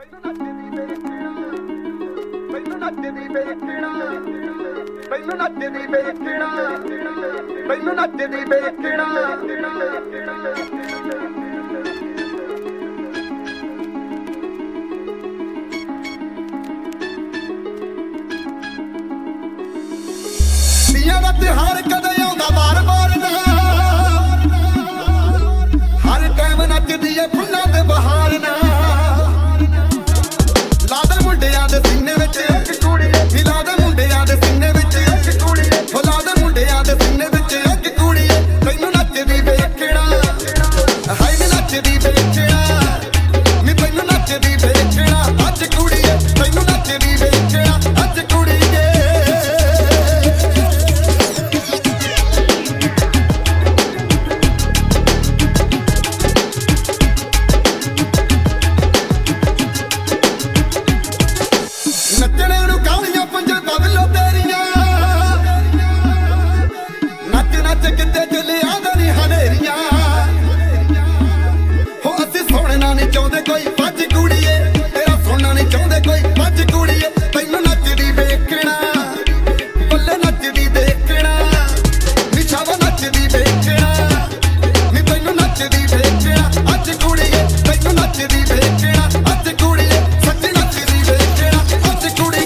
ਤਿਉਹਾਰ ਕਦੇ ਆਉਂਦਾ ਵਾਰ-ਵਾਰ ਨਾ ਹਰ ਟਾਈਮ ਨੱਚਦੀ ਏ ਫੁੱਲਾਂ ਦੇ ਬਹਾਰ ਨਾ ਲਾਦਰ ਮੁੰਡਿਆਂ ਦੇ ਸੀਨੇ ਵਿੱਚ ਇੱਕ ਕੁੜੀਏ ਹਿਲਾਦੇ ਮੁੰਡਿਆਂ ਦੇ ਸੀਨੇ ਵਿੱਚ ਇੱਕ ਕੁੜੀਏ ਹਿਲਾਦੇ ਮੁੰਡਿਆਂ ਦੇ ਸੀਨੇ ਵਿੱਚ ਇੱਕ ਕੁੜੀਏ ਤੈਨੂੰ ਨੱਚਦੀ ਵੇਖਣਾ ਹਾਏ ਨੀ ਨੱਚਦੀ ਵੇਖਣਾ ਨੀ ਤੈਨੂੰ ਨੱਚਦੀ ਵੇਖਣਾ ਅੱਜ ਕੁੜੀਏ ਤੈਨੂੰ ਨੱਚਦੀ ਵੇਖਣਾ ਅੱਜ ਕੁੜੀਏ ਕਿਤੇ ਚਲਿਆ ਨੀ ਹਨੇਰੀਆਂ ਹੋ ਅਸੀਂ ਸੋਹਣਾ ਨਹੀਂ ਚਾਹੁੰਦੇ ਕੋਈ ਭੱਜ ਕੁੜੀਏ ਤੇਰਾ ਸੋਹਣਾ ਨਹੀਂ ਚਾਹੁੰਦੇ ਕੋਈ ਭੱਜ ਕੁੜੀਏ ਤੈਨੂੰ ਨੱਚਦੀ ਵੇਖਣਾ ਬੱਲੇ ਨੱਚਦੀ ਦੇਖਣਾ ਨਿਛਾਵਾ ਨੱਚਦੀ ਵੇਖਣਾ ਨੀ ਤੈਨੂੰ ਨੱਚਦੀ ਵੇਖਣਾ ਅੱਜ ਕੁੜੀਏ ਤੈਨੂੰ ਨੱਚਦੀ ਵੇਖਣਾ ਅੱਜ ਕੁੜੀਏ ਸੱਚੀ ਨੱਚਦੀ ਵੇਖਣਾ ਅੱਜ ਕੁੜੀਏ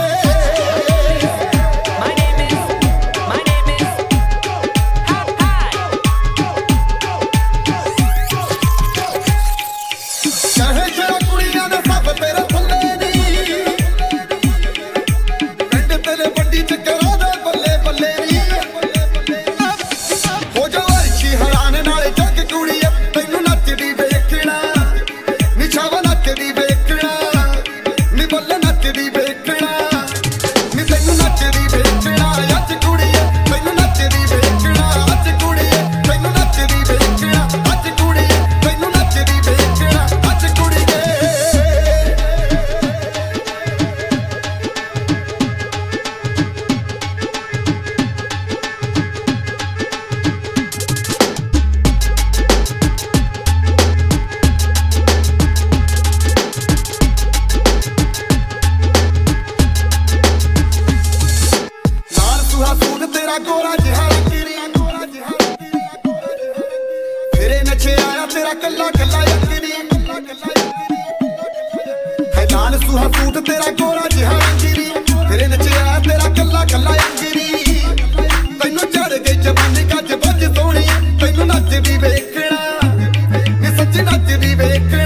ਗੋਰਾ ਜਿਹਾ ਰੰਗੀਰੀ ਫਿਰੇ ਨੱਚੇ ਆਇਆ ਤੇਰਾ ਕੱਲਾ ਕੱਲਾ ਯਕੀਨੀ ਹੈ ਲਾਲ ਸੁਹਾ ਸੂਟ ਤੇਰਾ ਗੋਰਾ ਜਿਹਾ ਰੰਗੀਰੀ ਫਿਰੇ ਨੱਚੇ ਆਇਆ ਤੇਰਾ ਕੱਲਾ ਕੱਲਾ ਯਕੀਨੀ ਤੈਨੂੰ ਚੜ ਗਈ ਜਵਾਨੀ ਗੱਜ ਬੱਜ ਸੋਹਣੀ ਤੈਨੂੰ ਨੱਚਦੀ ਵੇਖਣਾ ਨੀ ਸੱਚੀ ਨੱਚਦੀ ਵੇਖਣਾ